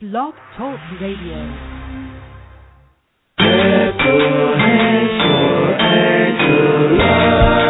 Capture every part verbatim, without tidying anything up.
Blog Talk Radio. Echo hands for Angela.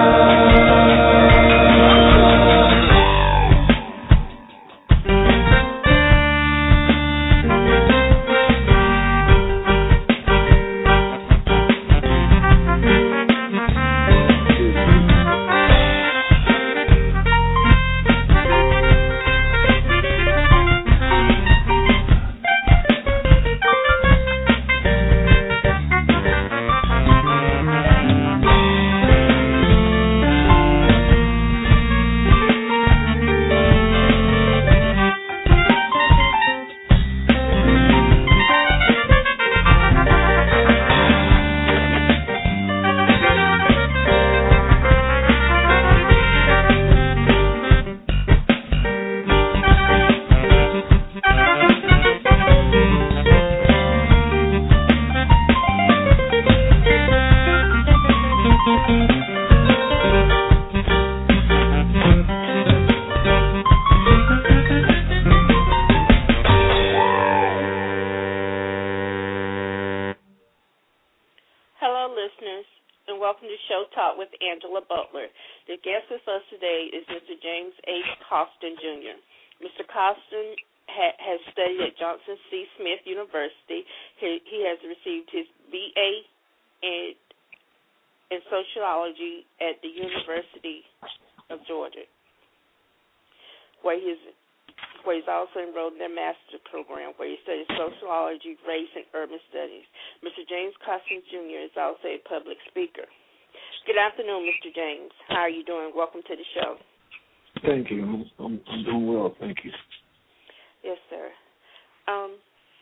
Angela Butler. The guest with us today is Mister James H. Costin, Junior Mister Costin ha- has studied at Johnson C. Smith University. He, he has received his B A in, in sociology at the University of Georgia, where he's where he's also enrolled in their master's program, where he studies sociology, race, and urban studies. Mister James Costin, Junior is also a public speaker. Good afternoon, Mister James. How are you doing? Welcome to the show. Thank you. I'm, I'm, I'm doing well. Thank you. Yes, sir. Um,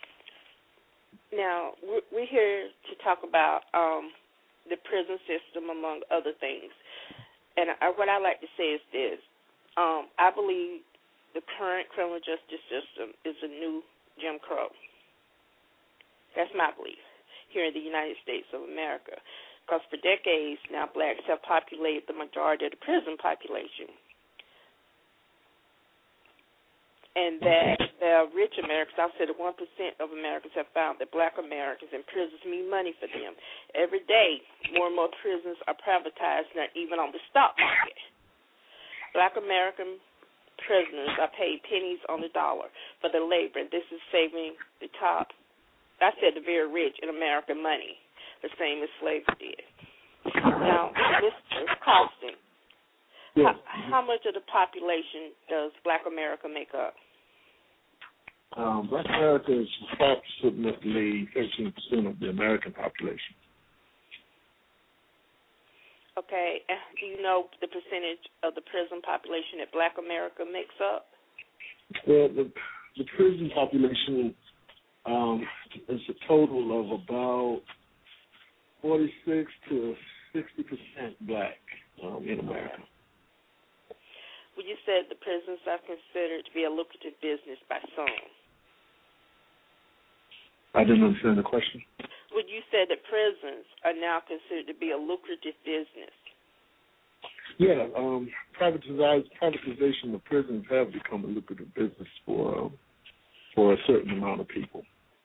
now, we're, we're here to talk about um, the prison system, among other things. And I, what I like to say is this. Um, I believe the current criminal justice system is a new Jim Crow. That's my belief here in the United States of America. Because for decades now, blacks have populated the majority of the prison population. And that the rich Americans, I've said that one percent of Americans have found that black Americans in prisons mean money for them. Every day, more and more prisons are privatized, not even on the stock market. Black American prisoners are paid pennies on the dollar for their labor. This is saving the top, I said the very rich in America money, the same as slaves did. Now, Mister Costin, yes. how, how much of the population does black America make up? Um, black America is approximately thirteen percent of the American population. Okay. Do you know the percentage of the prison population that black America makes up? Well, the, the prison population um, is a total of about forty-six to sixty percent black um, in America. Well, you said the prisons are considered to be a lucrative business by some. I didn't understand the question. Well, you said that prisons are now considered to be a lucrative business. Yeah, um, privatization, privatization of prisons have become a lucrative business for um, for a certain amount of people.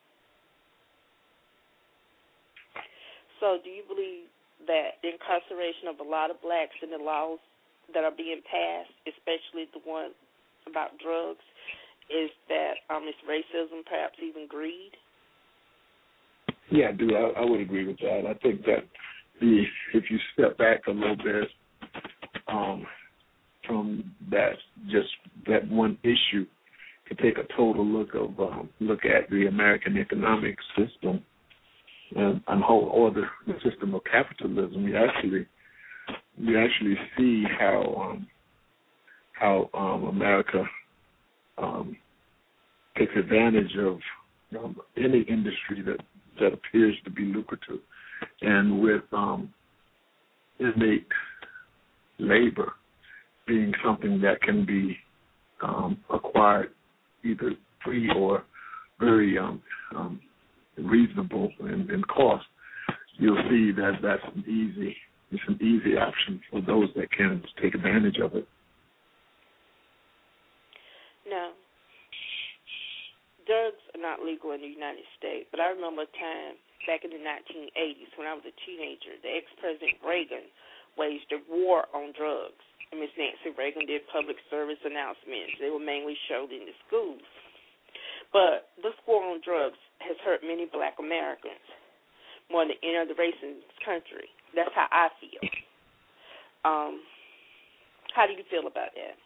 So do you believe that the incarceration of a lot of blacks and the laws that are being passed, especially the one about drugs, is that um, it's racism, perhaps even greed? Yeah, I do. I, I would agree with that. I think that the if you step back a little bit um, from that, just that one issue, to take a total look of um, look at the American economic system and, and whole order, the system of capitalism, we actually we actually see how um, how um, America um, takes advantage of um, any industry that. that appears to be lucrative, and with um, inmate labor being something that can be um, acquired either free or very um, um, reasonable in, in cost, you'll see that that's an easy, it's an easy option for those that can take advantage of it. No. Drugs are not legal in the United States, but I remember a time back in the nineteen eighties when I was a teenager, the ex-President Reagan waged a war on drugs. And Miss Nancy Reagan did public service announcements. They were mainly showed in the schools. But this war on drugs has hurt many black Americans more than any other race in this country. That's how I feel. Um, how do you feel about that?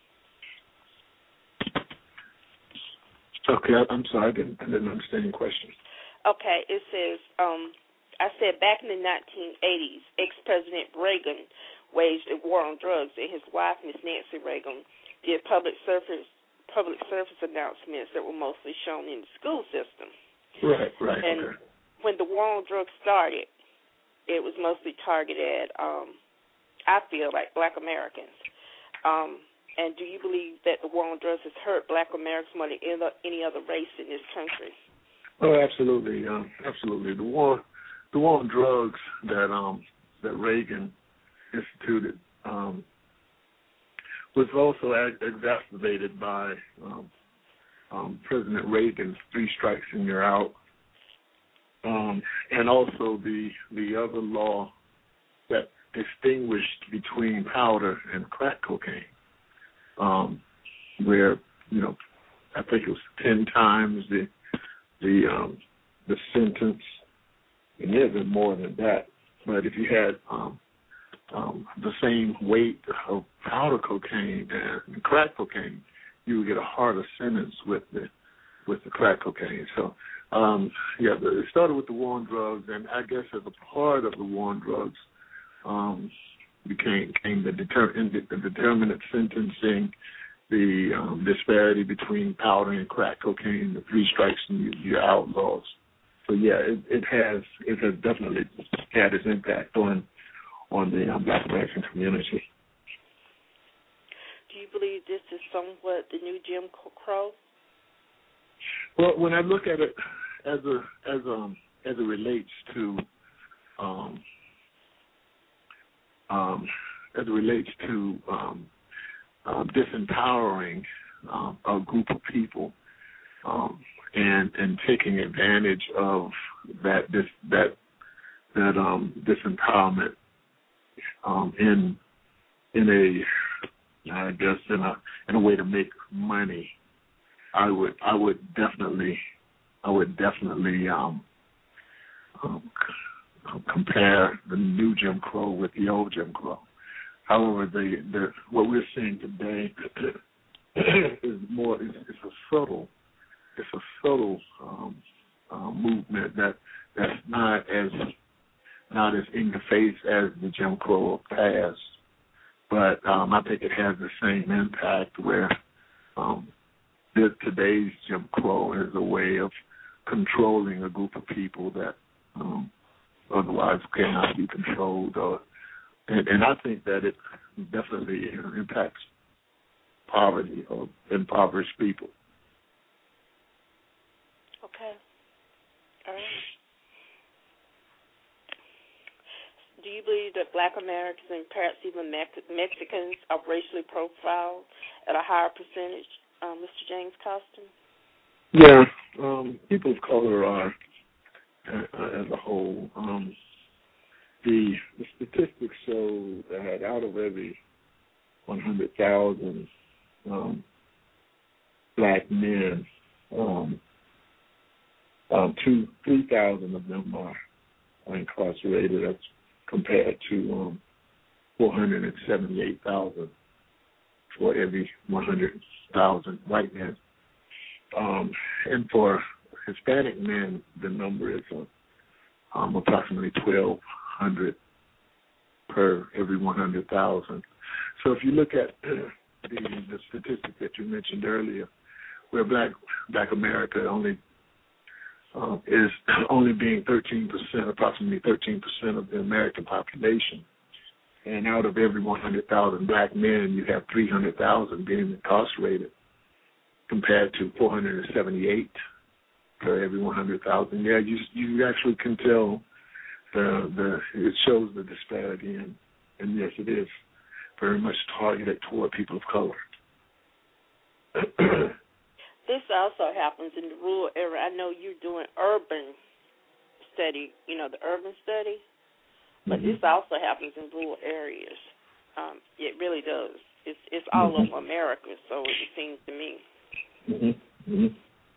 Okay, I'm sorry, I didn't, I didn't understand your question. Okay, it says, um, I said back in the nineteen eighties, ex-President Reagan waged a war on drugs, and his wife, Miss Nancy Reagan, did public service public service announcements that were mostly shown in the school system. Right, right. And okay. when the war on drugs started, it was mostly targeted, um, I feel, like black Americans. Um, and do you believe that the war on drugs has hurt black Americans more than any other race in this country? Oh, absolutely, um, absolutely. The war, the war on drugs that um, that Reagan instituted um, was also ag- exacerbated by um, um, President Reagan's three strikes and you're out, um, and also the the other law that distinguished between powder and crack cocaine, um, where you know I think it was ten times the the um, the sentence, and there's been more than that. But if you had um, um, the same weight of powder cocaine and crack cocaine, you would get a harder sentence with the with the crack cocaine. So, um, yeah, it started with the war on drugs, and I guess as a part of the war on drugs, um, became, became the, deter- the determinate sentencing, the um, disparity between powder and crack cocaine, the three strikes and you, you're outlaws. So yeah, it, it has it has definitely had its impact on on the um, Black American community. Do you believe this is somewhat the new Jim Crow? Well, when I look at it as a as um as it relates to um um as it relates to um, um disempowering um, a group of people um, and and taking advantage of that this that that um disempowerment um in in a I guess in a in a way to make money, I would I would definitely I would definitely um, um, compare the new Jim Crow with the old Jim Crow. However, the, the what we're seeing today is more is, is a subtle it's a subtle um, uh, movement that that's not as not as in your face as the Jim Crow of past, but um, I think it has the same impact where um, this, today's Jim Crow is a way of controlling a group of people that um, otherwise cannot be controlled. Or, and, and I think that it definitely impacts poverty or impoverished people. Okay. All right. Do you believe that Black Americans and perhaps even Mex- Mexicans are racially profiled at a higher percentage, um, Mister James Costin? Yeah, um, people of color are, uh, as a whole. Um, the, the statistics show that out of every one hundred thousand um, black men, um, um, two, three thousand of them are, are incarcerated. That's compared to um, four hundred seventy-eight thousand for every one hundred thousand white men. Um, and for Hispanic men, the number is uh, um, approximately twelve hundred per every one hundred thousand. So if you look at uh, the, the statistic that you mentioned earlier, where Black Black America only uh, is only being thirteen percent, approximately thirteen percent of the American population, and out of every one hundred thousand black men, you have three hundred thousand being incarcerated, compared to four hundred seventy-eight per every one hundred thousand. Yeah, you you actually can tell the the it shows the disparity, and, and yes, it is very much targeted toward people of color. this also happens in the rural area. I know you're doing urban study, you know, the urban study, but mm-hmm. this also happens in rural areas. Um, it really does. It's it's all mm-hmm. over America, so it seems to me. Mm-hmm. Mm-hmm.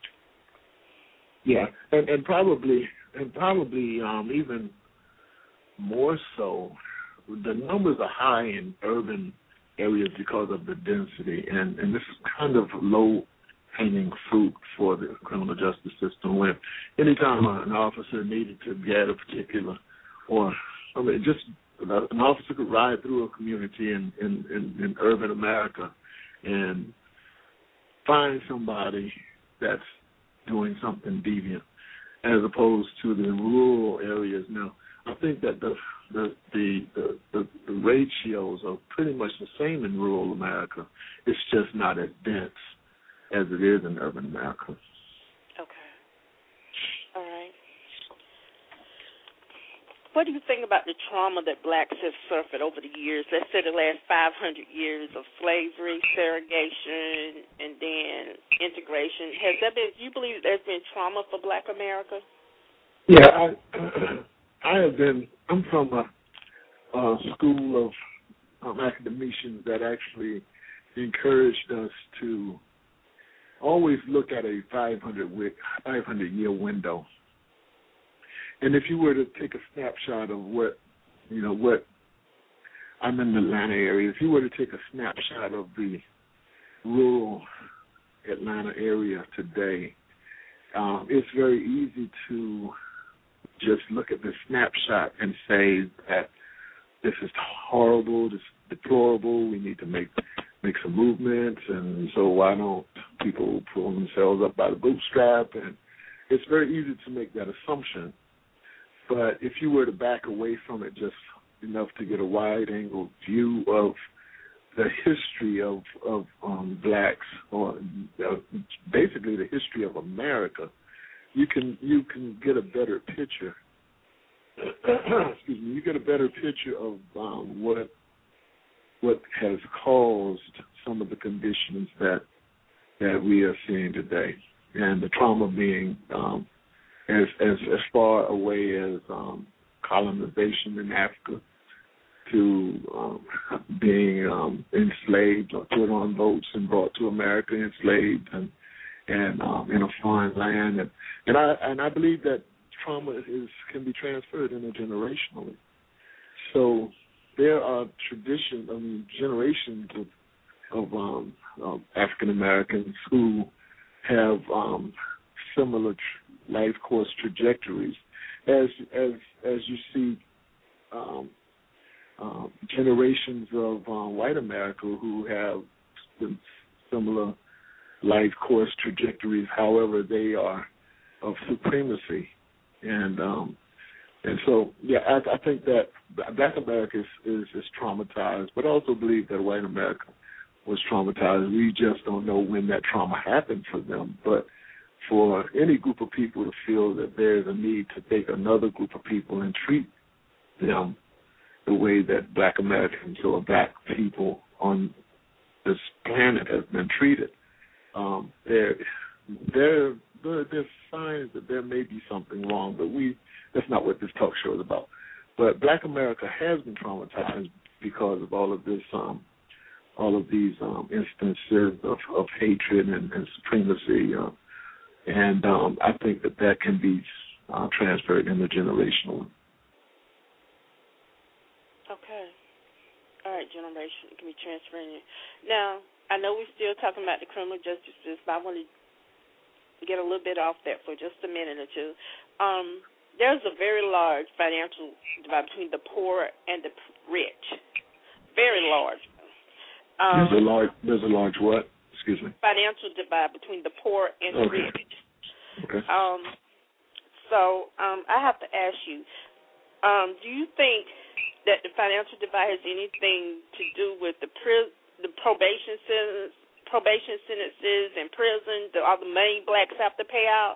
Yeah, and, and probably and probably um, even more so, the numbers are high in urban areas because of the density, and, and this is kind of low-hanging fruit for the criminal justice system. When anytime an officer needed to get a particular, or I mean, just an officer could ride through a community in, in, in, in urban America and find somebody that's doing something deviant, as opposed to the rural areas. Now, I think that the the the, the, the the ratios are pretty much the same in rural America. It's just not as dense as it is in urban America. Okay. All right. What do you think about the trauma that blacks have suffered over the years? Let's say the last five hundred years of slavery, segregation, and then integration. Has that been? Do you believe there's been trauma for Black America? Yeah, I. I have been, I'm from a, a school of um, academicians that actually encouraged us to always look at a five hundred year window. And if you were to take a snapshot of what, you know, what, I'm in the Atlanta area, if you were to take a snapshot of the rural Atlanta area today, um, it's very easy to just look at the snapshot and say that this is horrible, this is deplorable, we need to make make some movements, and so why don't people pull themselves up by the bootstrap? And it's very easy to make that assumption. But if you were to back away from it just enough to get a wide-angle view of the history of, of um, blacks, or uh, basically the history of America, you can you can get a better picture. Excuse me. You get a better picture of um, what what has caused some of the conditions that that we are seeing today, and the trauma being um, as as as far away as um, colonization in Africa, to um, being um, enslaved or put on boats and brought to America, enslaved and. and um, in a foreign land, and and I and I believe that trauma is can be transferred intergenerationally. So there are traditions, I mean, generations of, of um, um, African Americans who have um, similar tr- life course trajectories, as as as you see um, um, generations of uh, white America who have similar life course trajectories. However, they are of supremacy, and um, and so yeah, I, I think that Black America is, is is traumatized, but I also believe that white America was traumatized. We just don't know when that trauma happened for them. But for any group of people to feel that there's a need to take another group of people and treat them the way that Black Americans or Black people on this planet have been treated, um, there, there, there's signs that there may be something wrong. But we, that's not what this talk show is about. But Black America has been traumatized because of all of this, um, all of these um, instances of, of hatred and, and supremacy. Uh, and um, I think that that can be uh, transferred intergenerationally. Okay. All right, generation, it can be transferred. Now, I know we're still talking about the criminal justice system, but I want to get a little bit off that for just a minute or two. Um, there's a very large financial divide between the poor and the rich. Very large. Um, there's a large. There's a large what? Excuse me. Financial divide between the poor and the okay. rich. Okay. Um. So um, I have to ask you: um, do you think that the financial divide has anything to do with the pri- the probation sentence, probation sentences in prison? Do all the money blacks have to pay out?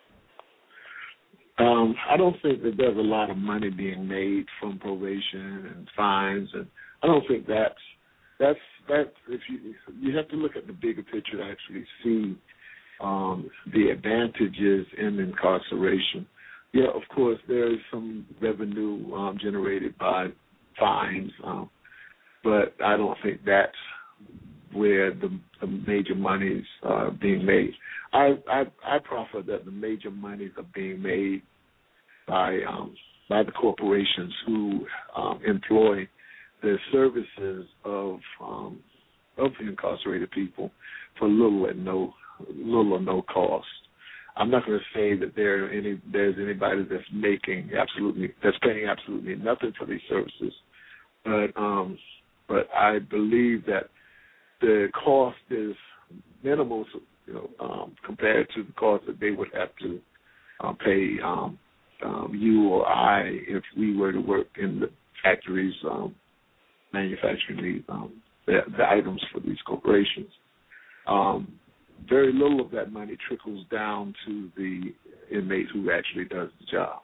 Um, I don't think that there's a lot of money being made from probation and fines, and I don't think that's that's that. If you you have to look at the bigger picture to actually see um, the advantages in incarceration. Yeah, of course, there is some revenue um, generated by fines, um, but I don't think that's where the, the major monies are being made. I, I I proffer that the major monies are being made by um, by the corporations who um, employ the services of um, of the incarcerated people for little and no little or no cost. I'm not going to say that there are any there's anybody that's making absolutely that's paying absolutely nothing for these services, but um, but I believe that the cost is minimal, you know, um, compared to the cost that they would have to uh, pay um, um, you or I if we were to work in the factories um, manufacturing the, um, the the items for these corporations. Um, very little of that money trickles down to the inmate who actually does the job.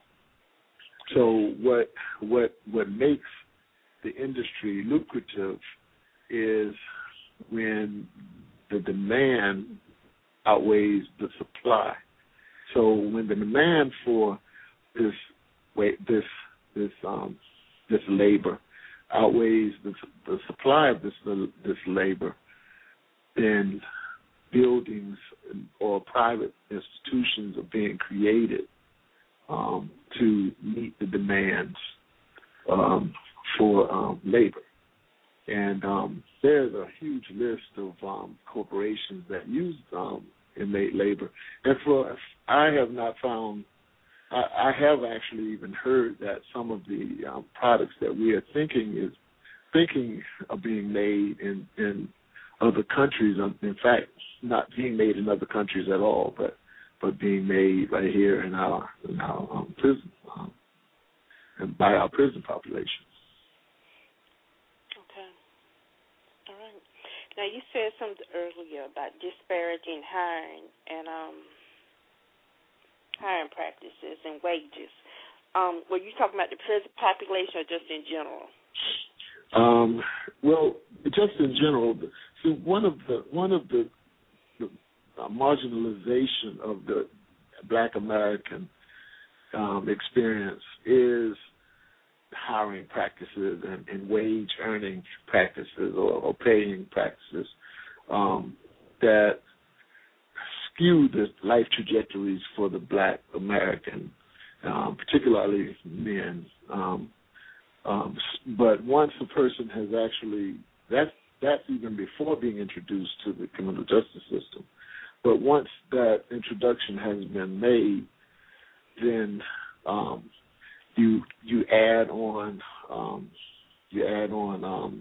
So what what what makes the industry lucrative is when the demand outweighs the supply. So when the demand for this wait this this um, this labor outweighs the, the supply of this this labor, then buildings or private institutions are being created um, to meet the demands um, for um, labor. And um, there's a huge list of um, corporations that use um, inmate labor. And for I have not found, I, I have actually even heard that some of the um, products that we are thinking is thinking are being made in, in other countries. In fact, not being made in other countries at all, but but being made right here in our in our um, prison um, and by our prison population. Okay. All right. Now you said something earlier about disparaging hiring and um, hiring practices and wages. Um, were you talking about the prison population or just in general? Um, well, just in general. See, one of the one of the, the uh, marginalization of the Black American um, experience is hiring practices and, and wage earning practices or, or paying practices um, that skew the life trajectories for the Black American, um, particularly men. Um, Um, but once a person has actually, that's, that's even before being introduced to the criminal justice system. But once that introduction has been made, then um, you you add on um, you add on um,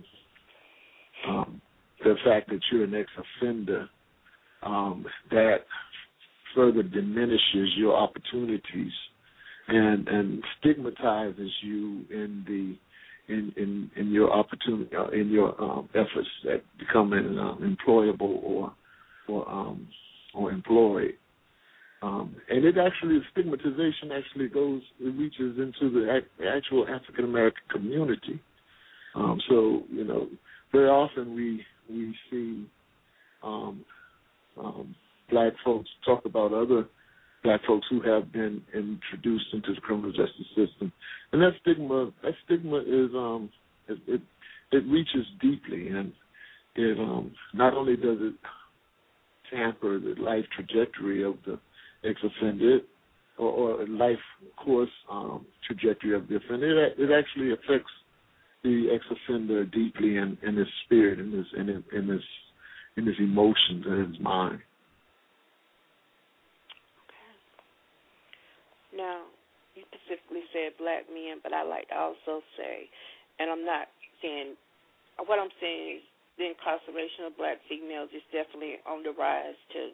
um, the fact that you're an ex-offender, um, that further diminishes your opportunities and and stigmatizes you in the in in, in your opportunity uh, in your um, efforts at becoming um, employable or or um, or employed. Um, and it actually, stigmatization actually goes, it reaches into the ac- actual African American community. Um, so you know, very often we we see um, um, Black folks talk about other Black folks who have been introduced into the criminal justice system, and that stigma, that stigma is um, it it, it reaches deeply, and it um, not only does it tamper the life trajectory of the ex-offender or, or life course um, trajectory of the offender, it, it actually affects the ex-offender deeply in, in his spirit, in his in his in his in his emotions, and his mind. Now, you specifically said Black men, but I like to also say, and I'm not saying, what I'm saying is the incarceration of Black females is definitely on the rise too.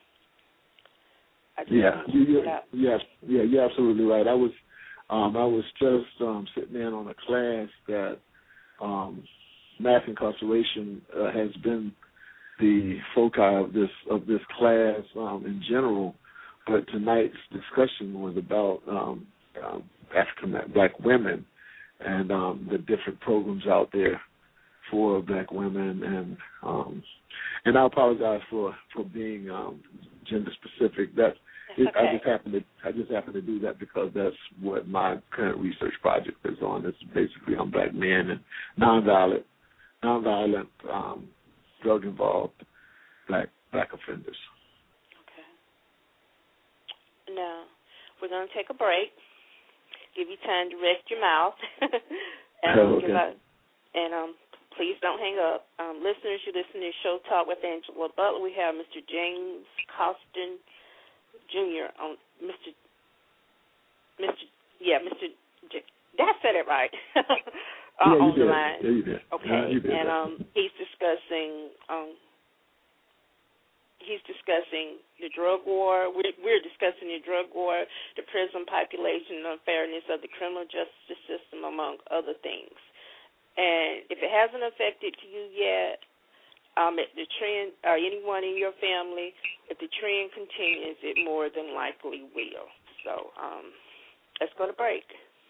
Yeah, you, you, yes, yeah, you're absolutely right. I was, um, I was just um, sitting in on a class that um, mass incarceration uh, has been the foci of this of this class um, in general. But tonight's discussion was about um, um, African Black women and um, the different programs out there for Black women, and um, and I apologize for for being um, gender specific. That's, that's it, okay. I just happen to I just happen to do that because that's what my current research project is on. It's basically on black men and nonviolent nonviolent um, drug involved black black offenders. Okay. Now we're gonna take a break. Give you time to rest your mouth. and, Oh, okay. I, and um. Please don't hang up. Um, listeners, you listen to Show Talk with Angela Butler. We have Mister James Costin Junior on Mister Mister Yeah, Mister J- Did I say it right? uh, yeah, on you the did. line. Yeah, you did. Okay, yeah, you did and um, he's discussing um, he's discussing the drug war. We're, we're discussing the drug war, the prison population, the unfairness of the criminal justice system, among other things. And if it hasn't affected you yet, um, if the trend, or anyone in your family, if the trend continues, it more than likely will. So um, let's go to break.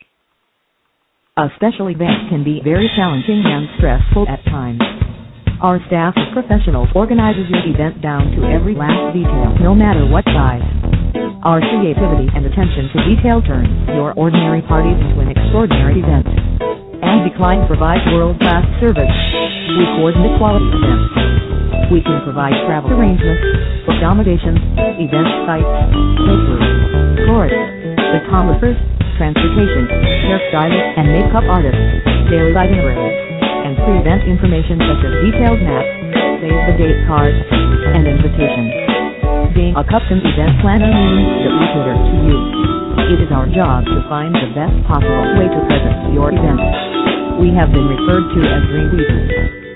A special event can be very challenging and stressful at times. Our staff of professionals organizes your event down to every last detail, no matter what size. Our creativity and attention to detail turns your ordinary parties into an extraordinary event. And Decline provides world-class service. We coordinate quality events. We can provide travel arrangements, accommodations, event sites, caterers, chorus, photographers, transportation, hairstylists and makeup artists, daily itineraries, and pre-event information such as detailed maps, save-the-date cards, and invitations. Being a custom event planner means that we cater to you. It is our job to find the best possible way to present your event. We have been referred to as Dreamweavers.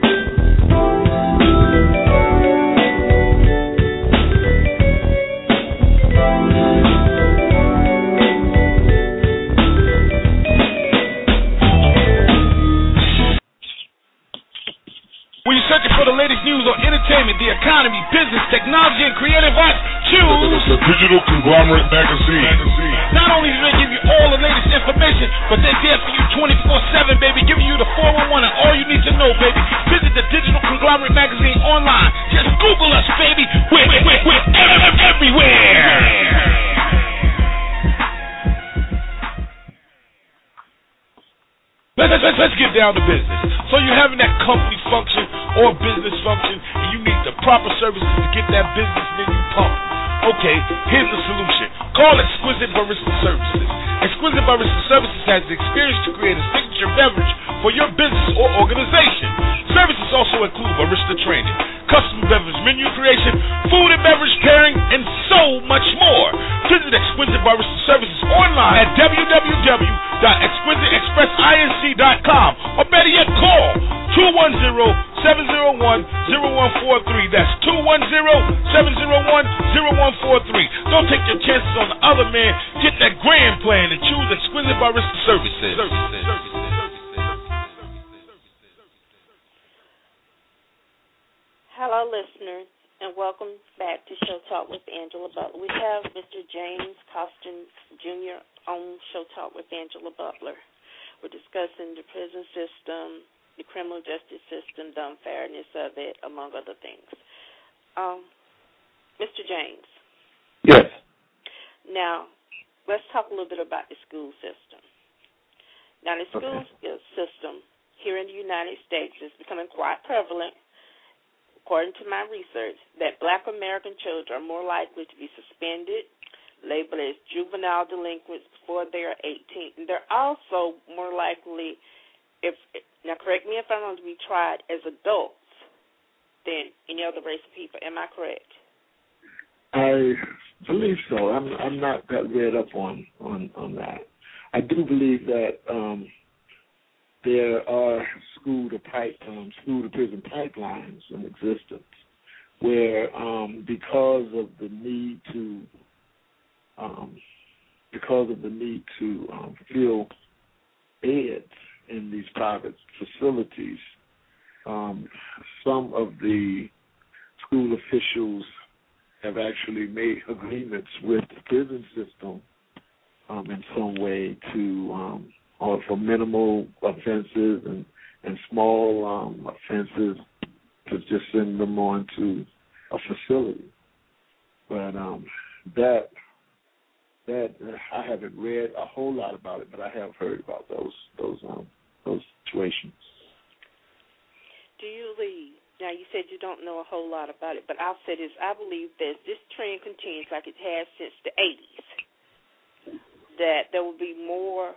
When you're searching for the latest news on entertainment, the economy, business, technology, and creative arts, choose the Digital Conglomerate Magazine. Not only do they give you all the latest information, but they're there for you twenty-four seven, baby, giving you the four one one and all you need to know, baby. Visit the Digital Conglomerate Magazine online. Just Google us, baby. We're, we're, we're everywhere. Let's, let's, let's get down to business. So you're having that company function or business function, and you need the proper services to get that business menu pumped. Okay, here's the solution. Call Exquisite Barista Services. Exquisite Barista Services has the experience to create a signature beverage for your business or organization. Services also include barista training, custom beverage menu creation, food and beverage pairing, and so much more. Visit Exquisite Barista Services online at w w w dot exquisite express inc dot com or better yet call two one zero, seven zero one, zero one four three. That's two one zero, seven zero one, zero one four three. Don't take your chances on the other man. Get that grand plan and choose Exquisite Barista Services. Hello, listeners, and welcome back to Show Talk with Angela Butler. We have Mister James Costin Junior on Show Talk with Angela Butler. We're discussing the prison system, the criminal justice system, the unfairness of it, among other things. Um, Mister James. Yes. Now, let's talk a little bit about the school system. Now, the school okay. system here in the United States is becoming quite prevalent, according to my research, that black American children are more likely to be suspended, labeled as juvenile delinquents before they are eighteen. And they're also more likely, if now correct me if I'm wrong, to be tried as adults than any other race of people. Am I correct? I believe so. I'm I'm not that read up on, on, on that. I do believe that um, there are school to pipe um, school to prison pipelines in existence, where um, because of the need to um, because of the need to um, fill beds in these private facilities, um, some of the school officials have actually made agreements with the prison system um, in some way to, um, or for minimal offenses and, and small um, offenses, to just send them on to a facility. but um, that that uh, I haven't read a whole lot about it, but I have heard about those those um, those situations. Do you believe? Now, you said you don't know a whole lot about it, but I'll say this. I believe that this trend continues like it has since the eighties, that there will be more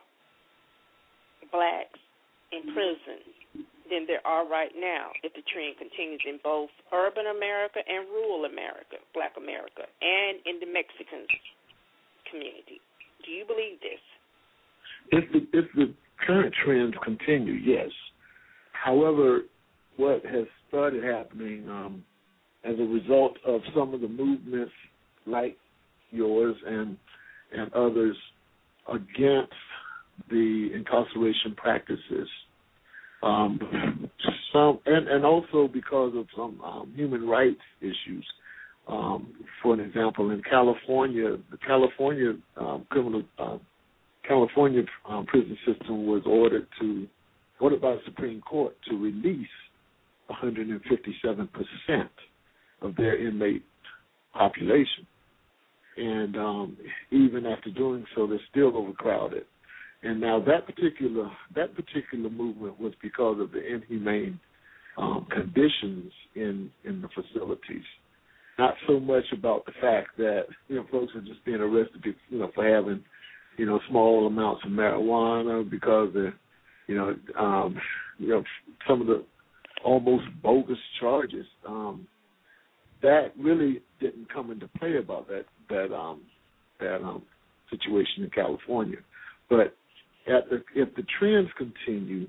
blacks in prison than there are right now if the trend continues in both urban America and rural America, black America, and in the Mexican community. Do you believe this? If the, if the current trends continue, yes. However, what has started happening um, as a result of some of the movements like yours and and others against the incarceration practices, um, some and, and also because of some um, human rights issues. Um, for an example, in California, the California um, criminal uh, California um, prison system was ordered to ordered by the Supreme Court to release one hundred fifty-seven percent of their inmate population. And um, even after doing so, they're still overcrowded. And now that particular that particular movement was because of the inhumane um, conditions in, in the facilities. Not so much about the fact that, you know, folks are just being arrested, you know, for having, you know, small amounts of marijuana because they're, you know, um, you know, some of the almost bogus charges. Um, that really didn't come into play about that that um, that um, situation in California. But at the, if the trends continue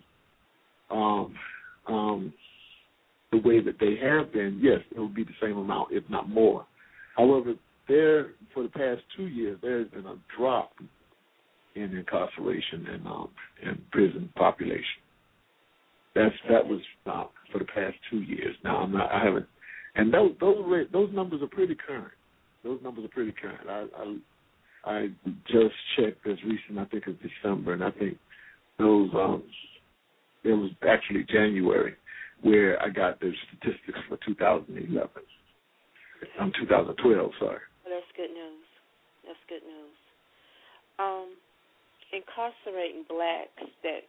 um, um, the way that they have been, yes, it will be the same amount, if not more. However, there for the past two years, there has been a drop in incarceration and um, and prison population. That's that was uh, for the past two years. Now I'm not. I haven't, and those those those numbers are pretty current. Those numbers are pretty current. I I, I just checked as recent. I think it's December, and I think those um, it was actually January where I got the statistics for two thousand eleven. I'm um, two thousand twelve. Sorry. Well, that's good news. That's good news. Um, incarcerating blacks that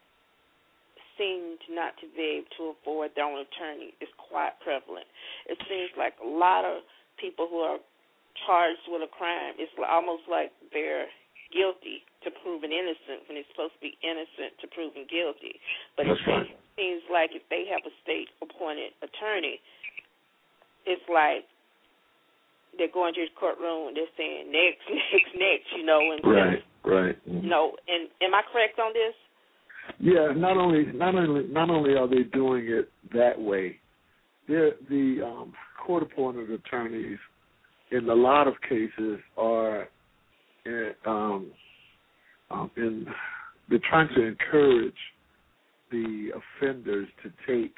seem not to be able to afford their own attorney is quite prevalent. It seems like a lot of people who are charged with a crime, it's almost like they're guilty to proven innocent when it's supposed to be innocent to proven guilty. But it seems, seems like if they have a state-appointed attorney, it's like they're going to the courtroom and they're saying next, next, next, you know. And right, right. You know, and am I correct on this? Yeah, not only not only not only are they doing it that way, they're, the um, court-appointed attorneys in a lot of cases are in, um, um, in they're trying to encourage the offenders to take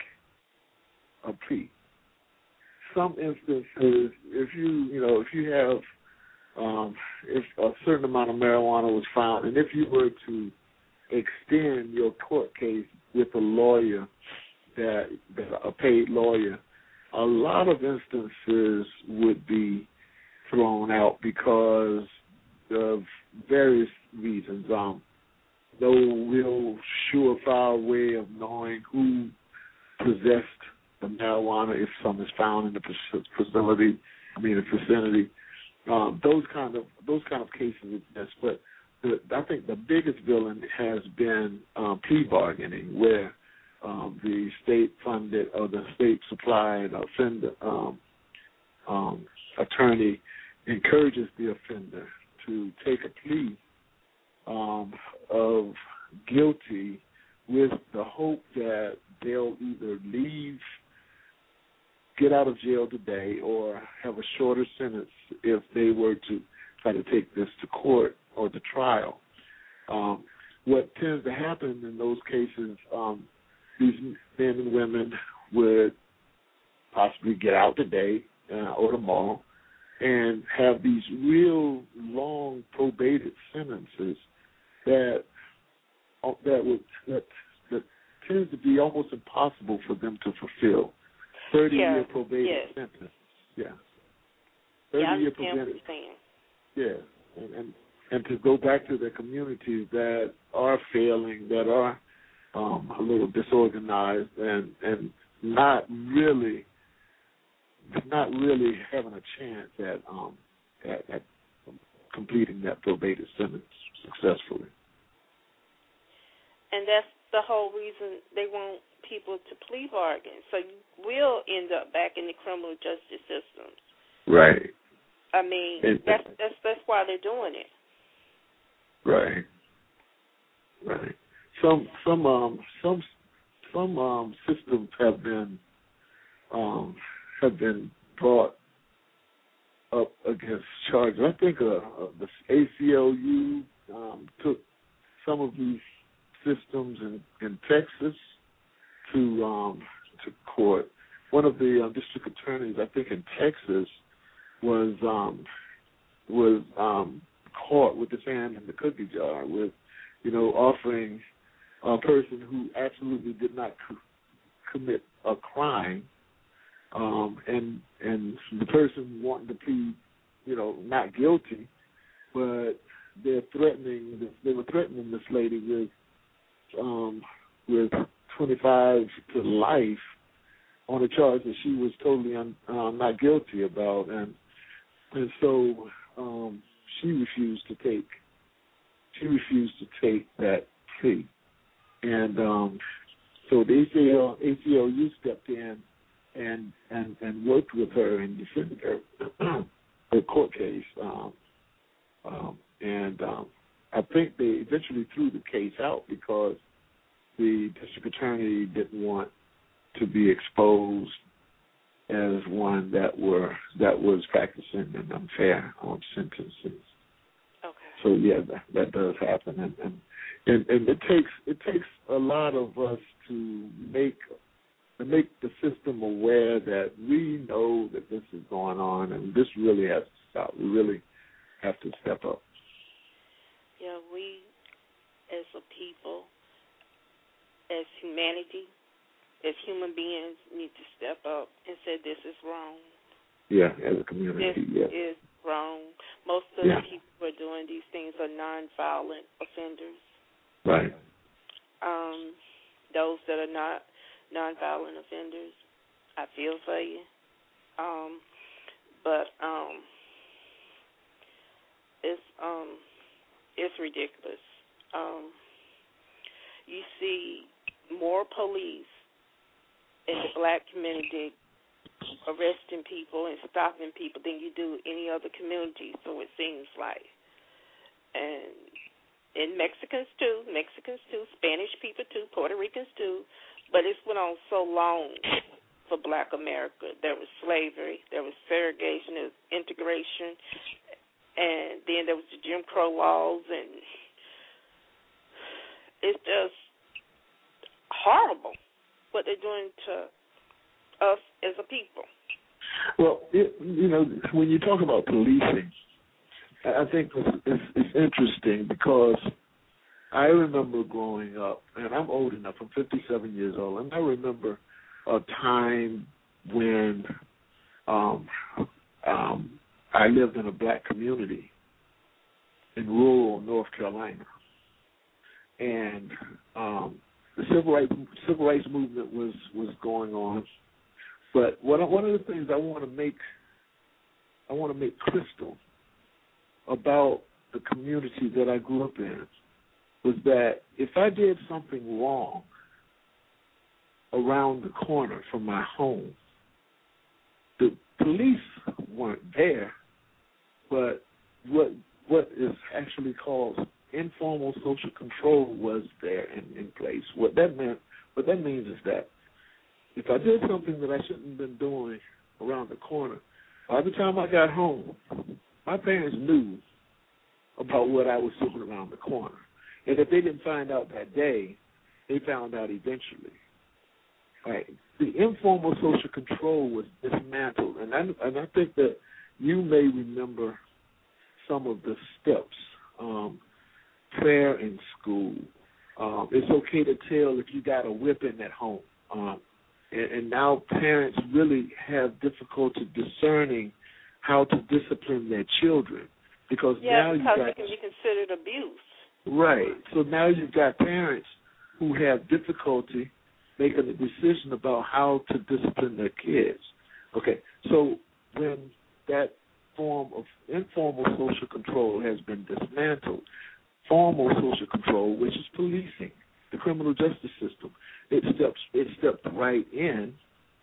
a plea. Some instances, if you you know if you have um, if a certain amount of marijuana was found, and if you were to extend your court case with a lawyer, that, that a paid lawyer, a lot of instances would be thrown out because of various reasons. Um, no real surefire way of knowing who possessed the marijuana if some is found in the facility. I mean, the vicinity. Um, those kind of those kind of cases exist, but The, I think the biggest villain has been um, plea bargaining, where um, the state-funded or the state-supplied offender um, um, attorney encourages the offender to take a plea um, of guilty with the hope that they'll either leave, get out of jail today, or have a shorter sentence if they were to try to take this to court or the trial. Um, what tends to happen in those cases, um, these men and women would possibly get out today uh, or tomorrow and have these real long probated sentences that uh, that would that, that tends to be almost impossible for them to fulfill. Thirty-year yeah. probated yes. sentence. Yeah. thirty-year yeah, preventive. Understand. Yeah, and, and and to go back to the communities that are failing, that are um, a little disorganized, and and not really, not really having a chance at um at, at completing that probated sentence successfully. And that's the whole reason they want people to plea bargain. So you will end up back in the criminal justice systems. Right. I mean, and, that's that's that's why they're doing it. Right. Right. Some some um some some um systems have been um have been brought up against charges. I think uh, uh, the A C L U um, took some of these systems in, in Texas to um, to court. One of the um, district attorneys, I think in Texas, was um, was um, caught with his hand in the cookie jar, with you know offering a person who absolutely did not co- commit a crime, um, and and the person wanting to plead, you know, not guilty, but they're threatening. They were threatening this lady with um, with twenty-five to life on a charge that she was totally un, uh, not guilty about, and and so um, she refused to take she refused to take that plea, and um, so the A C L, A C L U stepped in and and and worked with her and defended her her court case, um, um, and um, I think they eventually threw the case out because the district attorney didn't want to be exposed as one that were that was practicing an unfair um, sentences. Okay. So yeah, that, that does happen, and, and and and it takes it takes a lot of us to make to make the system aware that we know that this is going on, and this really has to stop. We really have to step up. Yeah, we as a people, as humanity, as human beings, need to step up and say this is wrong. Yeah, as a community, this yeah. is wrong. Most of yeah. the people who are doing these things are nonviolent offenders. Right. Um, those that are not nonviolent offenders, I feel for you. Um, but um, it's um, it's ridiculous. Um, you see more police in the black community arresting people and stopping people than you do any other community, so it seems like. And and Mexicans too, Mexicans too, Spanish people too, Puerto Ricans too, but it's went on so long for black America. There was slavery, there was segregation, there was integration, and then there was the Jim Crow laws, and it's just horrible what they're doing to us as a people. Well, it, you know, when you talk about policing, I think it's, it's, it's interesting because I remember growing up, and I'm old enough, I'm fifty-seven years old, and I remember a time when um, um, I lived in a black community in rural North Carolina, and um, the civil rights civil rights movement was, was going on. But what I, one of the things I want to make I want to make crystal about the community that I grew up in was that if I did something wrong around the corner from my home, the police weren't there, but what what is actually called informal social control was there in, in place. What that meant, what that means is that if I did something that I shouldn't have been doing around the corner, by the time I got home, my parents knew about what I was doing around the corner. And if they didn't find out that day, they found out eventually. Right? The informal social control was dismantled. And I, and I think that you may remember some of the steps. Um, prayer in school. Um, it's okay to tell if you got a whipping at home. Um, and, and now parents really have difficulty discerning how to discipline their children, because yeah, now because you got it can be considered abuse. Right. So now you've got parents who have difficulty making a decision about how to discipline their kids. Okay. So when that form of informal social control has been dismantled, formal social control, which is policing, the criminal justice system, it steps it stepped right in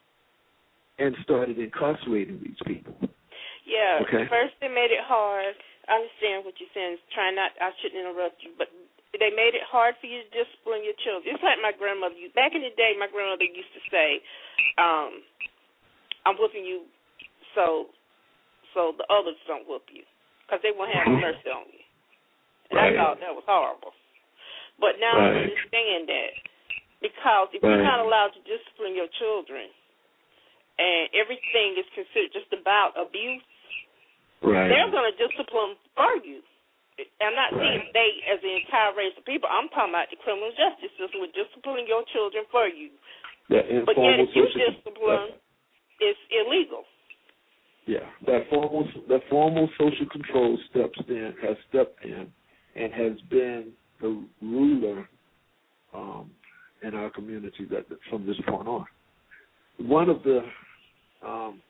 and started incarcerating these people. Yeah. Okay. First, they made it hard. I understand what you're saying. Try not. I shouldn't interrupt you, but they made it hard for you to discipline your children. It's like my grandmother. Back in the day, my grandmother used to say, um, "I'm whooping you, so so the others don't whoop you, because they won't have mercy on you." And right. I thought that was horrible. But now right. I understand that, because if right. you're not allowed to discipline your children, and everything is considered just about abuse, right. they're going to discipline for you. I'm not right. saying they as the entire race of people. I'm talking about the criminal justice system with disciplining your children for you. But yet if you discipline, uh, it's illegal. Yeah, that formal that formal social control steps in, has stepped in and has been the ruler um, in our community that from this point on. One of the Um,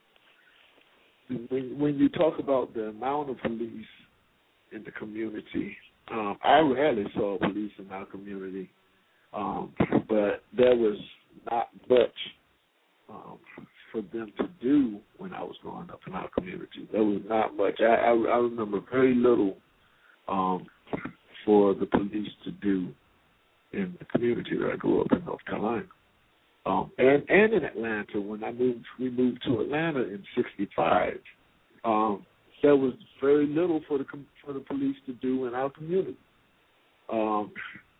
when, when you talk about the amount of police in the community, um, I rarely saw police in our community, um, but there was not much um, for them to do when I was growing up in our community. There was not much. I, I, I remember very little um, for the police to do in the community that I grew up in, North Carolina. Um, and, and in Atlanta, when I moved, we moved to Atlanta in sixty-five. Um, there was very little for the for the police to do in our community. Um,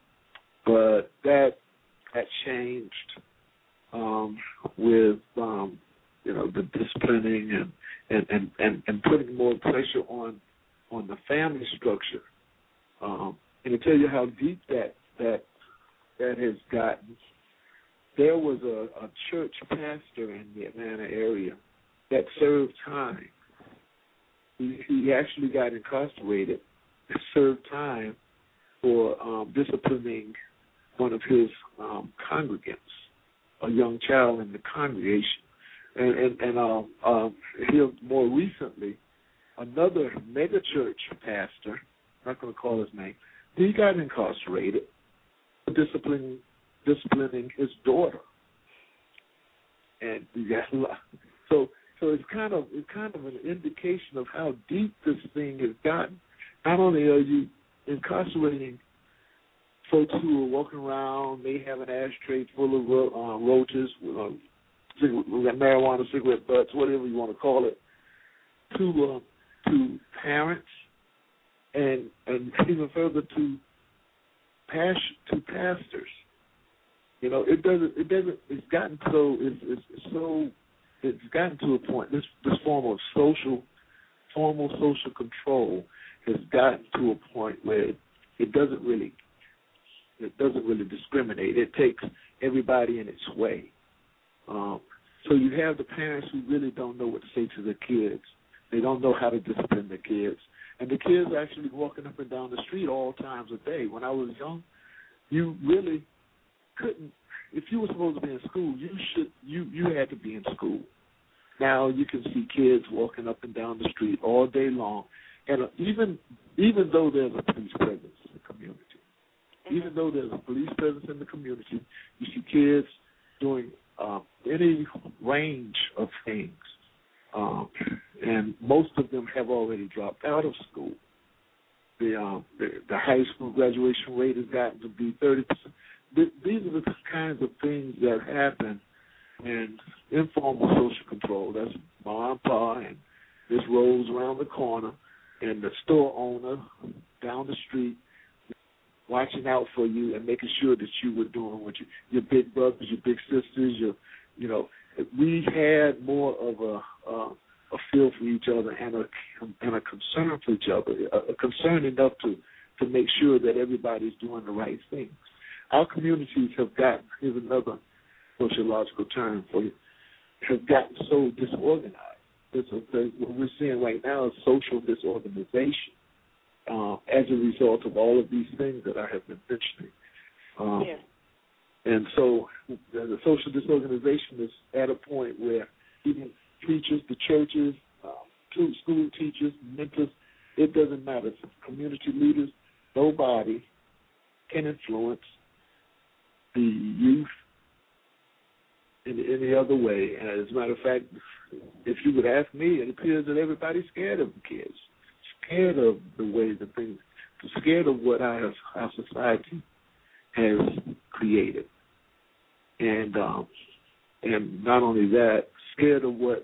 but that that changed um, with um, you know the disciplining and, and, and, and, and putting more pressure on on the family structure. Um, and to tell you how deep that that that has gotten. There was a, a church pastor in the Atlanta area that served time. He, he actually got incarcerated, served time for um, disciplining one of his um, congregants, a young child in the congregation. And, and, and um, um, here more recently, another megachurch pastor, I'm not going to call his name, he got incarcerated for disciplining disciplining his daughter, and yeah, so so it's kind of it's kind of an indication of how deep this thing has gotten. Not only are you incarcerating folks who are walking around, may have an ashtray full of uh, roaches, uh, marijuana, cigarette butts, whatever you want to call it, to uh, to parents, and and even further to pas- to pastors. You know, it doesn't. It doesn't. It's gotten so. It's, it's, it's so. It's gotten to a point. This this form of social, formal social control has gotten to a point where it, it doesn't really. It doesn't really discriminate. It takes everybody in its way. Um, so you have the parents who really don't know what to say to their kids. They don't know how to discipline their kids, and the kids are actually walking up and down the street all times of day. When I was young, you really couldn't. If you were supposed to be in school, you should you, you had to be in school. Now you can see kids walking up and down the street all day long, and even even though there's a police presence in the community, even though there's a police presence in the community, you see kids doing um, any range of things, um, and most of them have already dropped out of school. The, um, the the high school graduation rate has gotten to be thirty percent. These are the kinds of things that happen in informal social control. That's ma and pa, and this rolls around the corner, and the store owner down the street watching out for you and making sure that you were doing what you, your big brothers, your big sisters, your, you know, we had more of a, a, a feel for each other and a and a concern for each other, a, a concern enough to, to make sure that everybody's doing the right things. Our communities have gotten, here's another sociological term for you, have gotten so disorganized it's a, what we're seeing right now is social disorganization uh, as a result of all of these things that I have been mentioning. Um, yeah. And so the social disorganization is at a point where even preachers, the churches, um, school teachers, mentors, it doesn't matter. Community leaders, nobody can influence the youth in any other way. And as a matter of fact, if you would ask me, it appears that everybody's scared of the kids, scared of the way that things, scared of what our, our society has created. And um, and not only that, scared of what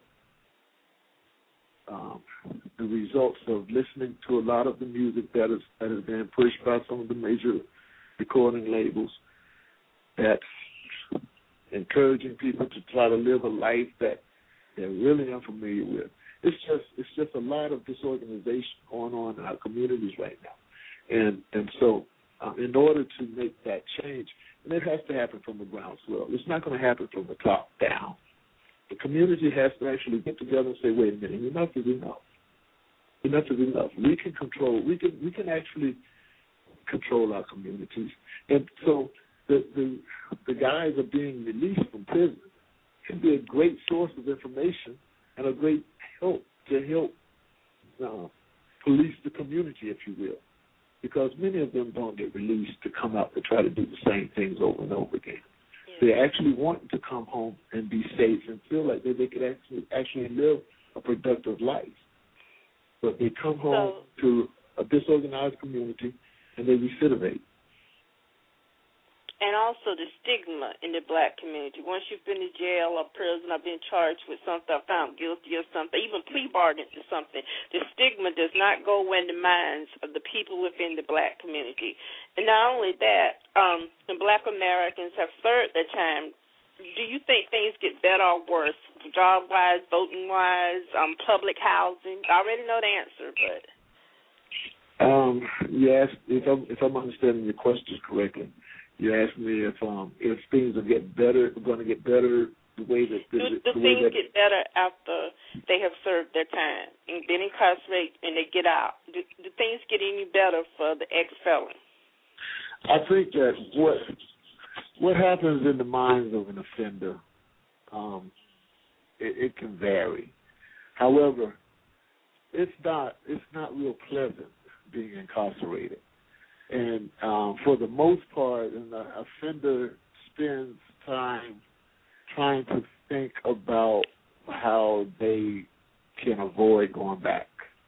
um, the results of listening to a lot of the music that is that has been pushed by some of the major recording labels, that's encouraging people to try to live a life that they're really unfamiliar with. It's just it's just a lot of disorganization going on in our communities right now, and and so uh, in order to make that change, and it has to happen from the groundswell. It's not going to happen from the top down. The community has to actually get together and say, wait a minute, enough is enough. Enough is enough. We can control. We can we can actually control our communities, and so the the the guys are being released from prison can be a great source of information and a great help to help uh, police the community, if you will, because many of them don't get released to come out to try to do the same things over and over again. Yeah. They actually want to come home and be safe and feel like that they could actually actually live a productive life. But they come home so, to a disorganized community and they recidivate. And also the stigma in the black community. Once you've been in jail or prison or been charged with something, found guilty or something, even plea bargains or something, the stigma does not go in the minds of the people within the black community. And not only that, um, the black Americans have served their time. Do you think things get better or worse, job-wise, voting-wise, um, public housing? I already know the answer, but... Um, yes, if I'm, if I'm understanding your questions correctly, you asked me if um if things will get better, going to get better the way that the, do, do the way things that, get better after they have served their time and been incarcerated and they get out? Do, do things get any better for the ex-felon? I think that what what happens in the minds of an offender, um, it, it can vary. However, it's not it's not real pleasant being incarcerated. And um, for the most part, an offender spends time trying to think about how they can avoid going back.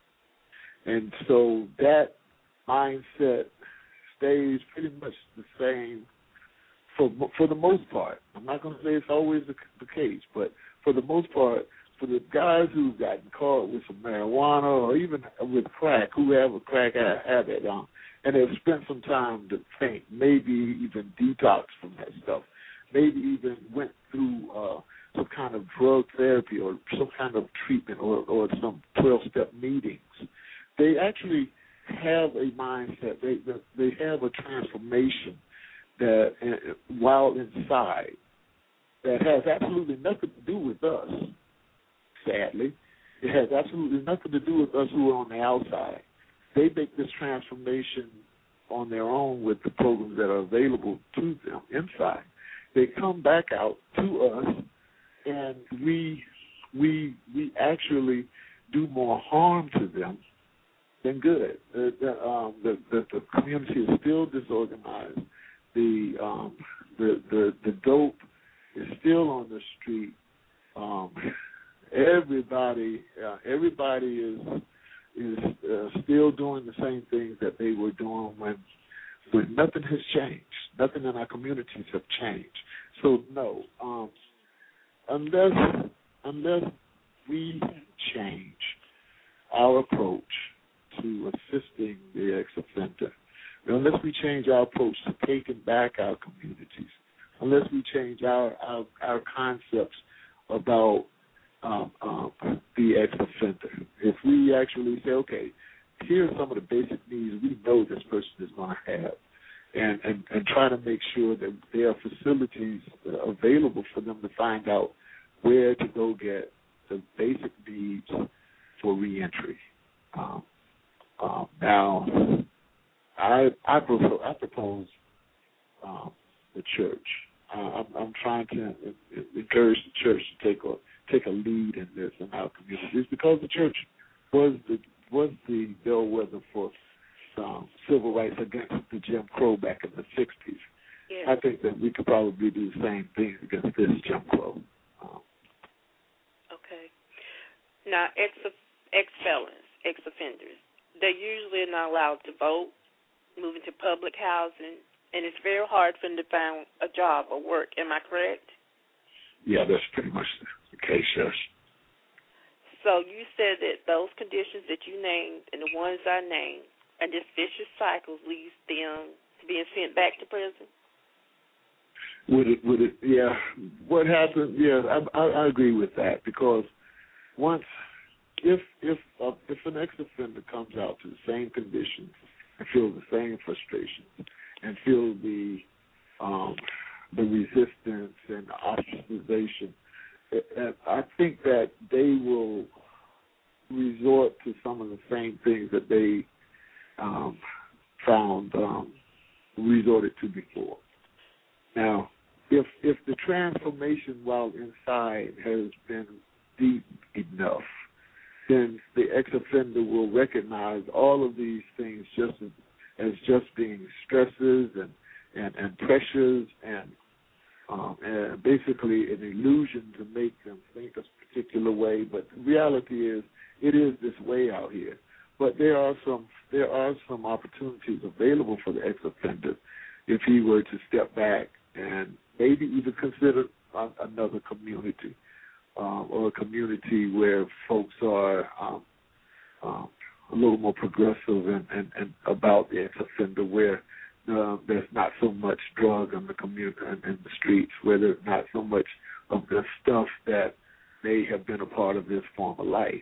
And so that mindset stays pretty much the same for for the most part. I'm not going to say it's always the, the case, but for the most part, for the guys who've gotten caught with some marijuana or even with crack, who have a crack habit, um, and they've spent some time to think, maybe even detox from that stuff, maybe even went through uh, some kind of drug therapy or some kind of treatment or, or some twelve-step meetings. They actually have a mindset. They they have a transformation that, uh, while inside, that has absolutely nothing to do with us, sadly. It has absolutely nothing to do with us who are on the outside. They make this transformation on their own with the programs that are available to them inside. They come back out to us, and we we we actually do more harm to them than good. The the, um, the, the, the community is still disorganized. The um, the, the the dope is still on the street. Um, everybody uh, everybody is. is uh, still doing the same things that they were doing when, when nothing has changed. Nothing in our communities have changed. So, no, um, unless unless we change our approach to assisting the ex-offender, unless we change our approach to taking back our communities, unless we change our, our, our concepts about Um, um, the ex-offender. If we actually say, okay, here are some of the basic needs we know this person is going to have, and, and, and try to make sure that there are facilities available for them to find out where to go get the basic needs for reentry. Um, um, now, I I, propose, I propose um, the church. Uh, I'm, I'm trying to encourage the church to take a take a lead in this in our communities, because the church was the was the bellwether for um, civil rights against the Jim Crow back in the sixties. Yes. I think that we could probably do the same thing against this Jim Crow. Um, okay. Now, ex ex felons, ex offenders, they're usually not allowed to vote, move into public housing, and it's very hard for them to find a job or work. Am I correct? Yeah, that's pretty much the case, yes. So you said that those conditions that you named and the ones I named, and this vicious cycle leads them to being sent back to prison? Would it, would it, yeah. What happened, yeah, I, I, I agree with that, because once, if if uh, if an ex-offender comes out to the same conditions and feels the same frustration and feel the um, the resistance and the ostracization, and I think that they will resort to some of the same things that they um, found um, resorted to before. Now, if if the transformation while inside has been deep enough, then the ex-offender will recognize all of these things just as, as just being stresses and, and, and pressures and um, and basically an illusion to make them think a particular way. But the reality is, it is this way out here. But there are some there are some opportunities available for the ex-offender if he were to step back and maybe even consider a, another community um, or a community where folks are um, um, a little more progressive and, and, and about the ex-offender, where uh, there's not so much drug in the community and in the streets, where there's not so much of the stuff that may have been a part of this form of life.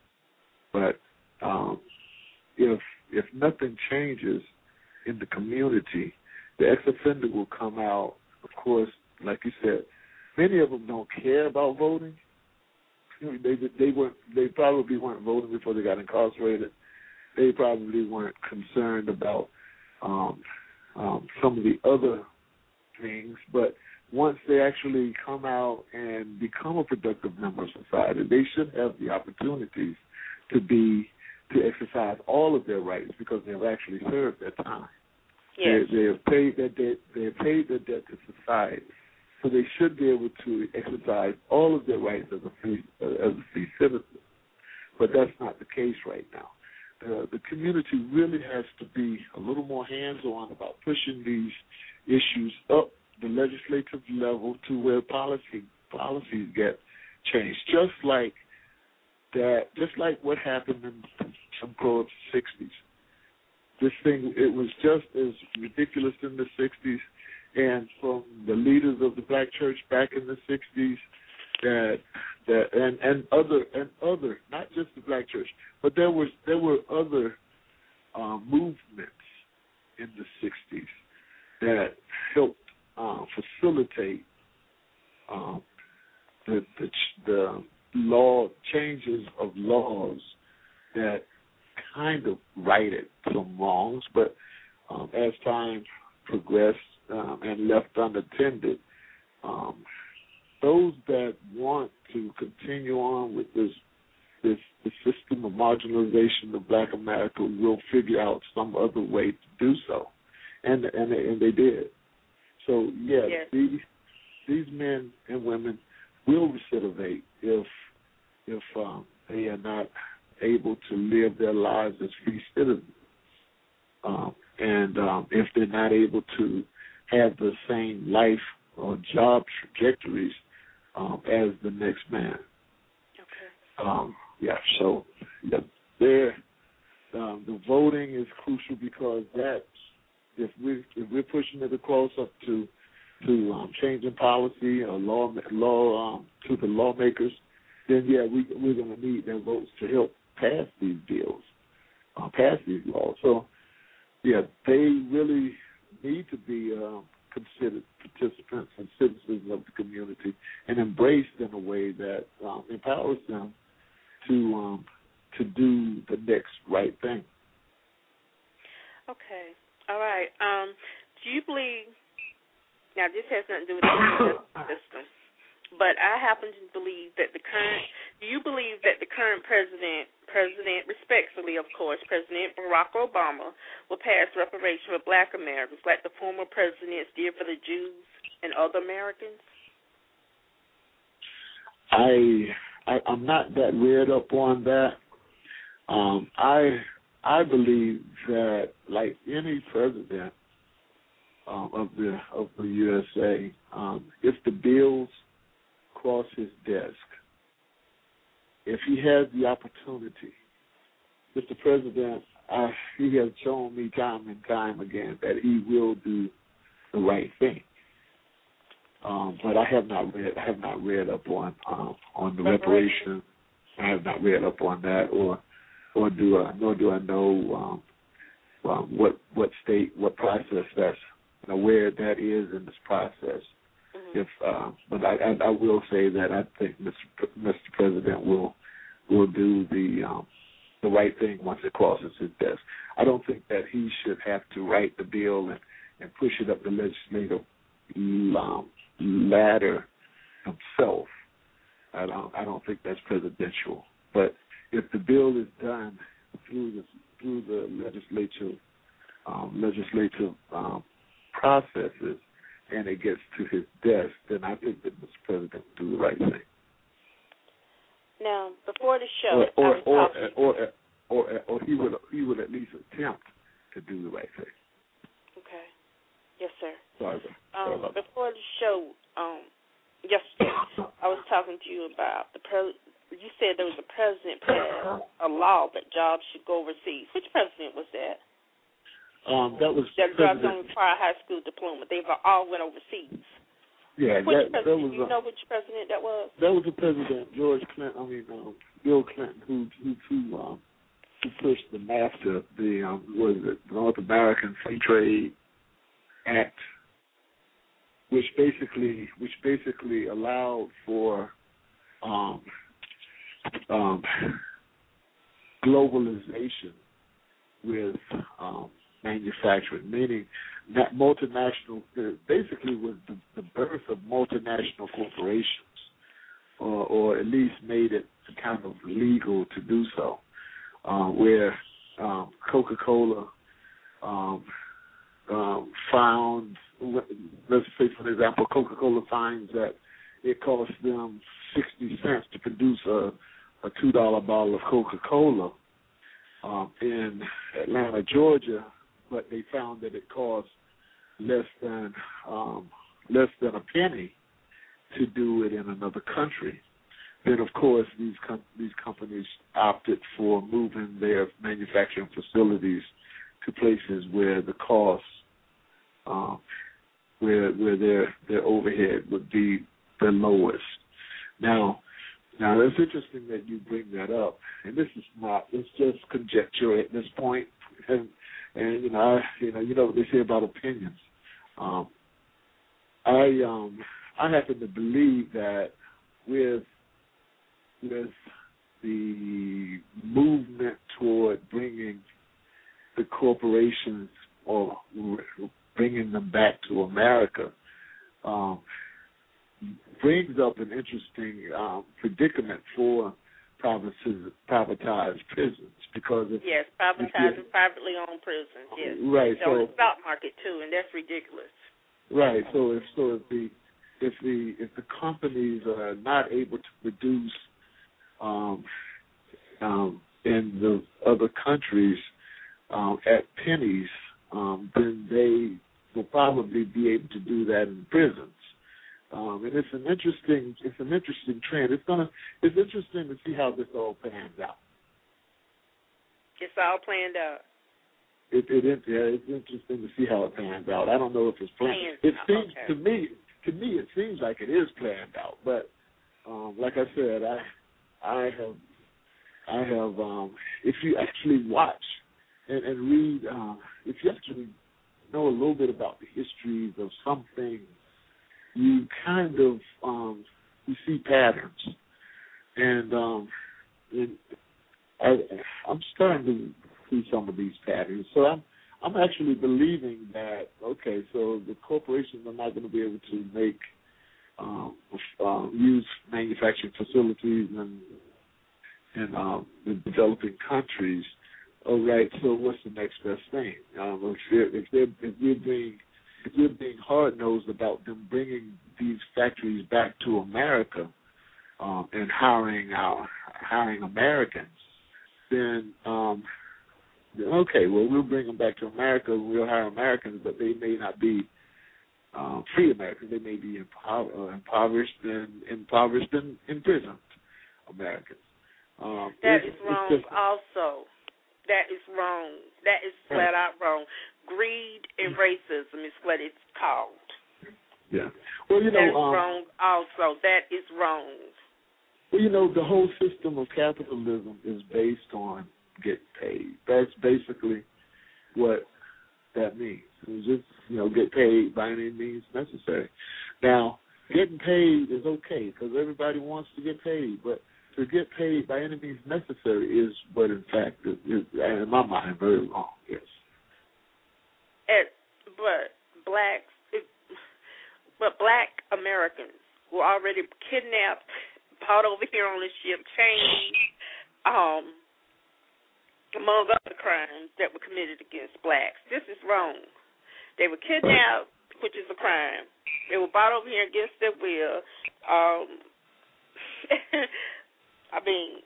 But um, if if nothing changes in the community, the ex-offender will come out. Of course, like you said, many of them don't care about voting. You know, they they weren't they probably weren't voting before they got incarcerated. They probably weren't concerned about um, um, some of the other things. But once they actually come out and become a productive member of society, they should have the opportunities to be to exercise all of their rights, because they have actually served their time. Yes. They, they have paid their debt. They have paid their debt to society, so they should be able to exercise all of their rights as a free uh, as a free citizen. But that's not the case right now. Uh, the community really has to be a little more hands-on about pushing these issues up the legislative level to where policy policies get changed, just like that. Just like what happened in some Crow of the sixties. This thing, it was just as ridiculous in the sixties, and from the leaders of the black church back in the sixties, that that and, and other and other, not just the black church, but there was there were other uh, movements in the sixties that helped uh, facilitate um, the, the the law changes of laws that kind of righted some wrongs, but um, as time progressed um, and left unattended, um, those that want to continue on with this this the system of marginalization of Black America will figure out some other way to do so, and and and they did. So yes, yes. these these men and women will recidivate if if um, they are not able to live their lives as free citizens, um, and um, if they're not able to have the same life or job trajectories um, as the next man. Okay. Um, yeah. So yeah, there, um, the voting is crucial, because that if we if we're pushing it across up to to um, changing policy or law law um, to the lawmakers, then yeah, we we're going to need their votes to help pass these bills, uh, pass these laws. So, yeah, they really need to be uh, considered participants and citizens of the community and embraced in a way that um, empowers them to um, to do the next right thing. Okay. All right. Um, do you believe, now this has nothing to do with the system, but I happen to believe that the current, do you believe that the current president, president, respectfully, of course, President Barack Obama, will pass reparations for black Americans like the former presidents did for the Jews and other Americans? I, I I'm not that read up on that. Um, I I believe that, like any president um, of the of the U S A, um, if the bills cross his desk, if he has the opportunity, Mister President, uh, he has shown me time and time again that he will do the right thing. Um, but I have not read I have not read up on um, on the reparation. I have not read up on that, or or do I, nor do I know um, um, what what state, what process that's, you know, where that is in this process. Mm-hmm. If uh, but I, I, I will say that I think Mister P- Mister President will will do the um, the right thing once it crosses his desk. I don't think that he should have to write the bill and, and push it up the legislative um, ladder himself. I don't I don't think that's presidential. But if the bill is done through the through the legislature um, legislative um, processes and it gets to his desk, then I think that Mister President will do the right thing. Now, before the show, or or or, or, or, or, or, or he would he would at least attempt to do the right thing. Okay. Yes, sir. Sorry, um, sorry before the show, um, yesterday, I was talking to you about the pre- you said there was a president passed a law that jobs should go overseas. Which president was that? Um, that was that jobs don't President. require a high school diploma. They've all went overseas. Yeah, which that, president? that was. Do you uh, know which president that was? That was the president, George Clinton. I mean, um, Bill Clinton, who who who, um, who pushed the NAFTA, the um, what is it, the North American Free Trade Act, which basically which basically allowed for um, um, globalization with um, manufacturing, meaning that multinational, basically was the, the birth of multinational corporations, or, or at least made it kind of legal to do so, uh, where um, Coca-Cola um, um, found, let's say for example, Coca-Cola finds that it costs them sixty cents to produce a, a two dollar bottle of Coca-Cola um, in Atlanta, Georgia, but they found that it costs less than um, less than a penny to do it in another country. Then, of course, these com- these companies opted for moving their manufacturing facilities to places where the costs, um, where where their their overhead would be the lowest. Now, now it's interesting that you bring that up, and this is not, it's just conjecture at this point, and and you know, I, you know, you know what they say about opinions. Um, I um, I happen to believe that with with the movement toward bringing the corporations or bringing them back to America, um, brings up an interesting um, predicament for privatized, privatized prisons, because if, yes, privatized and privately owned prisons. Yes, right. So So the stock market too, and that's ridiculous. Right. So if so if the if the if the companies are not able to produce um, um, in the other countries um, at pennies, um, then they will probably be able to do that in prisons. Um, and it's an interesting it's an interesting trend. It's gonna it's interesting to see how this all pans out. It's all planned out. It, it is yeah, it's interesting to see how it pans out. I don't know if it's planned. It seems okay. to me to me it seems like it is planned out. But um, like I said, I I have I have um, if you actually watch and, and read uh, if you actually know a little bit about the histories of some things, you kind of um, you see patterns, and, um, and I, I'm starting to see some of these patterns. So I'm I'm actually believing that okay, so the corporations are not going to be able to make um, uh, use manufacturing facilities and in um, the developing countries. All right, so what's the next best thing? Um, if they're, if they're if we're being if we're being hard nosed about them bringing these factories back to America um, and hiring our hiring Americans, then um, okay, well we'll bring them back to America. We'll hire Americans, but they may not be um, free Americans. They may be impo- uh, impoverished and impoverished and imprisoned Americans. Um, that it's, is wrong. it's just, also, that is wrong. That is flat out wrong. Greed and racism is what it's called. Yeah. Well, you know, that is um, wrong. Also, that is wrong. Well, you know, the whole system of capitalism is based on getting paid. That's basically what that means. It's just, you know, get paid by any means necessary. Now, getting paid is okay because everybody wants to get paid, but to get paid by any means necessary is what, in fact, is, is in my mind, very wrong. Yes. And, but blacks, it, but black Americans were already kidnapped, brought over here on a ship, chained, um, among other crimes that were committed against blacks. This is wrong. They were kidnapped, which is a crime. They were brought over here against their will. Um, I mean,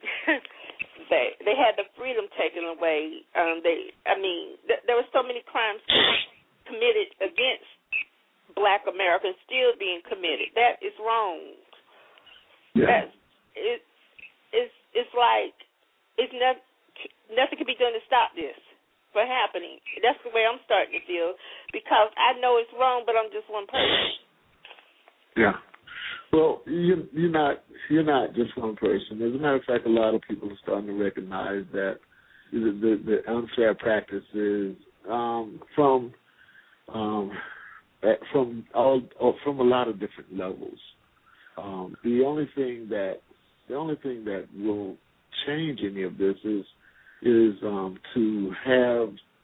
they they had the freedom taken away. Um, they, I mean, th- there were so many crimes committed against black Americans still being committed. That is wrong. Yeah. That's, it, it's it's like it's not, nothing can be done to stop this from happening. That's the way I'm starting to feel because I know it's wrong, but I'm just one person. Yeah. Well, you, you're not you're not just one person. As a matter of fact, a lot of people are starting to recognize that the the, the unfair practices um, from um, from all from a lot of different levels. Um, the only thing that the only thing that will change any of this is is um, to have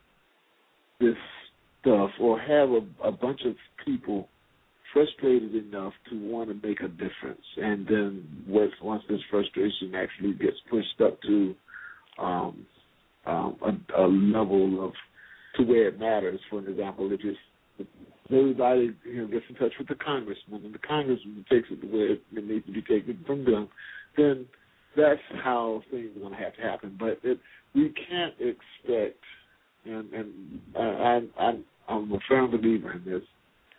this stuff or have a, a bunch of people frustrated enough to want to make a difference, and then once, once this frustration actually gets pushed up to um, um, a, a level of to where it matters. For example, if it's, if everybody you know, gets in touch with the congressman, and the congressman takes it to where it needs to be taken from them, then that's how things are going to have to happen. But it, we can't expect, and, and I, I, I'm, I'm a firm believer in this.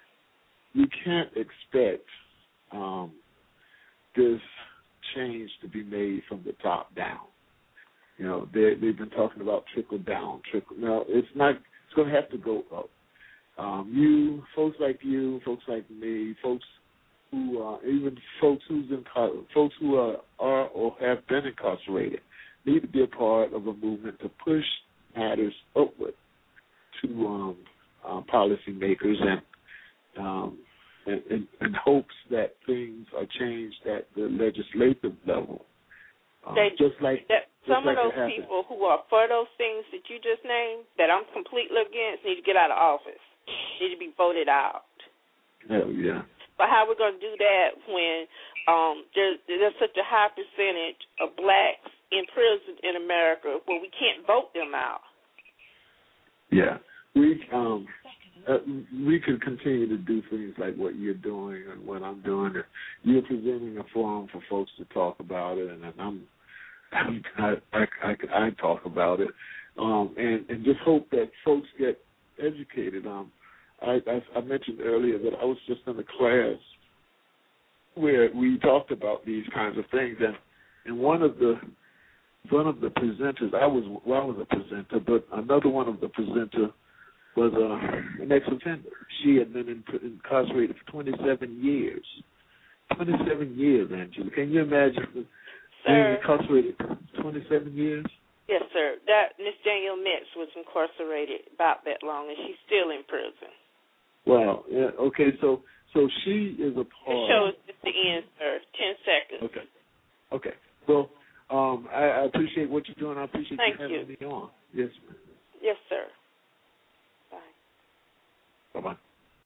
We can't expect um, this change to be made from the top down. You know, they, they've been talking about trickle down, trickle. No, it's not. It's going to have to go up. Um, you, folks like you, folks like me, folks who, uh, even folks who's in, folks who are, are or have been incarcerated, need to be a part of a movement to push matters upward to um, uh, policymakers and. Um, in, in, in hopes that things are changed at the legislative level. Um, they, just like that, just some like of those people who are for those things that you just named, that I'm completely against, need to get out of office, need to be voted out. Oh, yeah. But how are we going to do that when um, there's, there's such a high percentage of blacks in prison in America where we can't vote them out? Yeah. We um uh, we could continue to do things like what you're doing and what I'm doing. You're presenting a forum for folks to talk about it, and I'm, I'm I, I, I, I talk about it, um, and and just hope that folks get educated. Um, I, I I mentioned earlier that I was just in a class where we talked about these kinds of things, and and one of the one of the presenters, I was well, I was a presenter, but another one of the presenters was uh, an ex-offender. She had been in, incarcerated for twenty-seven years. twenty-seven years, Angela. Can you imagine being incarcerated twenty-seven years? Yes, sir. That Miss Danielle Metz was incarcerated about that long, and she's still in prison. Wow. Yeah, okay, so so she is a part. The show is at the end, sir. Ten seconds. Okay. Okay. Well, um, I, I appreciate what you're doing. I appreciate Thank you having you. me on. Yes, ma'am. Yes, sir. Bye. Bye-bye.